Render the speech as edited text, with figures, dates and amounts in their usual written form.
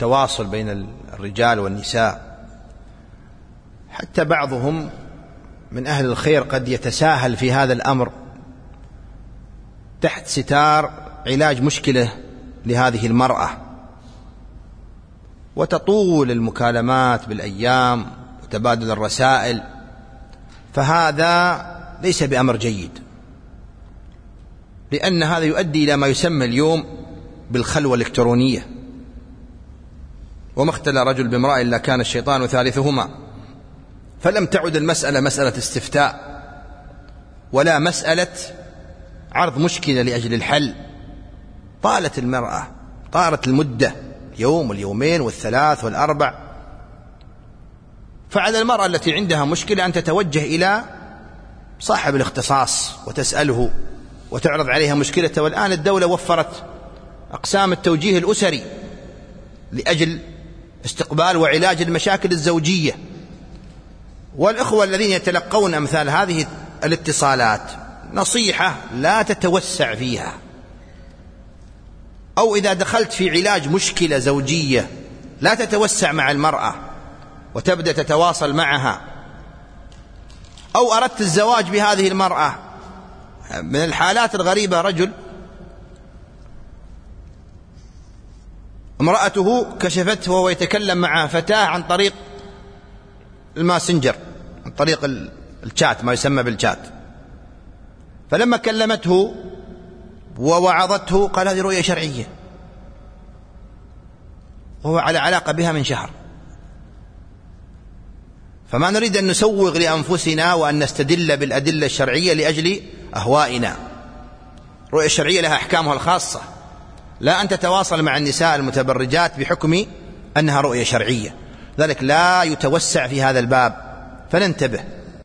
التواصل بين الرجال والنساء. حتى بعضهم من أهل الخير قد يتساهل في هذا الأمر تحت ستار علاج مشكلة لهذه المرأة، وتطول المكالمات بالأيام وتبادل الرسائل، فهذا ليس بأمر جيد، لأن هذا يؤدي إلى ما يسمى اليوم بالخلوة الإلكترونية. وما اختلى رجل بامرأة إلا كان الشيطان ثالثهما. فلم تعد المسألة مسألة استفتاء ولا مسألة عرض مشكلة لأجل الحل. طالت المرأة، طارت المدة، يوم واليومين والثلاث والأربع. فعلى المرأة التي عندها مشكلة أن تتوجه إلى صاحب الاختصاص وتسأله وتعرض عليها مشكلته. والآن الدولة وفرت أقسام التوجيه الأسري لأجل استقبال وعلاج المشاكل الزوجية. والإخوة الذين يتلقون أمثال هذه الاتصالات نصيحة لا تتوسع فيها، أو إذا دخلت في علاج مشكلة زوجية لا تتوسع مع المرأة وتبدأ تتواصل معها، أو أردت الزواج بهذه المرأة. من الحالات الغريبة رجل امرأته كشفته وهو يتكلم مع فتاة عن طريق الماسنجر، عن طريق الشات، ما يسمى بالشات. فلما كلمته ووعظته قال هذه رؤية شرعية، وهو على علاقة بها من شهر. فما نريد أن نسوغ لأنفسنا وأن نستدل بالأدلة الشرعية لأجل أهوائنا. الرؤية الشرعية لها أحكامها الخاصة، لا أن تتواصل مع النساء المتبرجات بحكم أنها رؤية شرعية. ذلك لا يتوسع في هذا الباب، فننتبه.